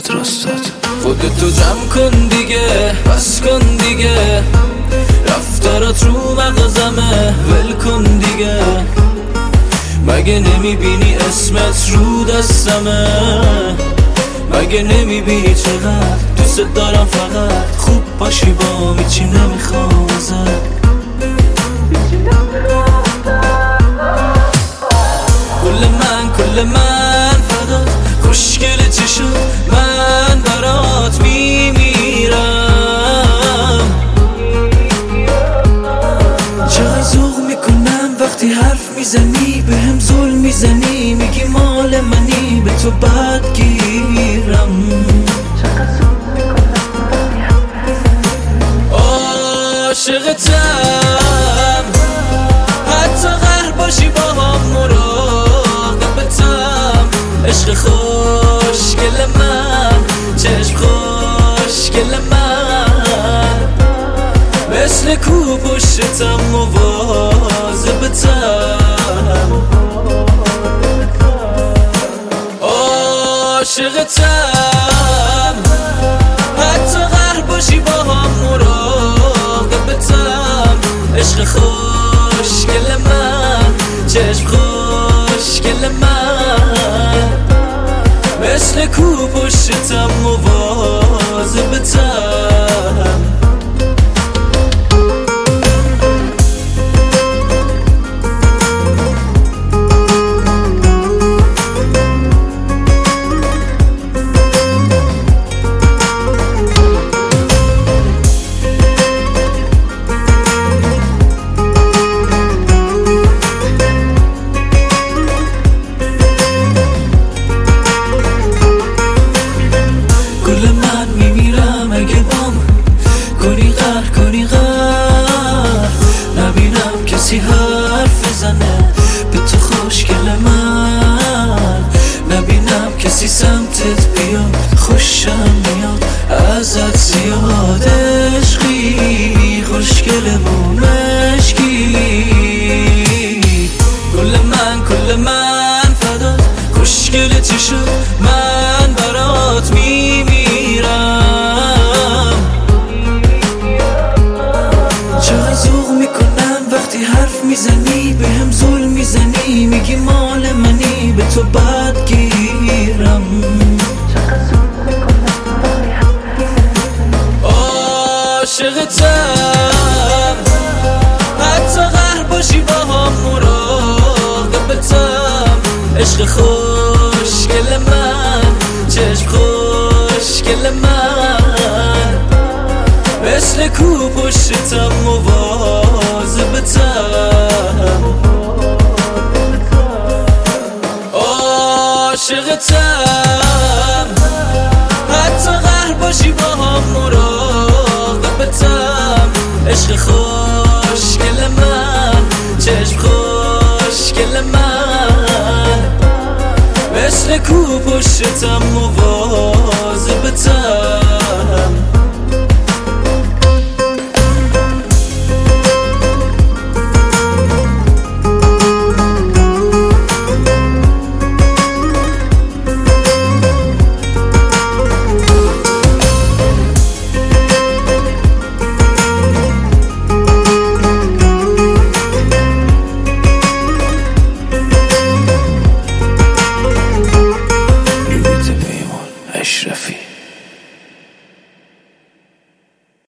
میاد راستات. خودتو جمع کن دیگه، بس کن دیگه، رفتارات رو مغزمه، ول کن دیگه. مگه نمیبینی اسمت رو دستمه؟ مگه نمیبینی چقدر دوست دارم؟ فقط خوب باشی با هیچی نمیخوام ازت. کل من فدات، خوشگل چی شد من برات میمیرم. چقدر ذوق میکنم وقتی حرف میزنی، بهم ظلم میزنی، میگی مال منی، به تو بدگیرم. عاشقتم، حتی قهر باشی با هم مراقبتم. عشق خوشگل من، چشم خوشگل من، مثل کو پشتم مواظبتم. عاشقتم، حتی قهر باشی با هم مراقبتم. عشق خوشگل من، چشم خوشگل من، مثل کو پشتم مواظبتم. نبینم کسی حرف بزنه به تو خوشگل من، نبینم کسی سمتت بیاد، خوشم میاد ازت زیاد. عشقی خوشگل مشکی، کل من فدات، خوشگل چی شد من برات میمیرم. حرف میزنی بهم ظلم میزنی، میگی مال منی، به تو بدگیرم. عاشقتم، حتی قهر باشی با هم مراقبتم. عشق خوشگل من، چشم خوشگل من، مثل کو پشتم مواظبتم. عاشقتم، حتی قهر باشی با هم مراقبتم. عشق خوشگل من، چشم خوشگل من، مثل کو پشتم مواظبتم. اشرفی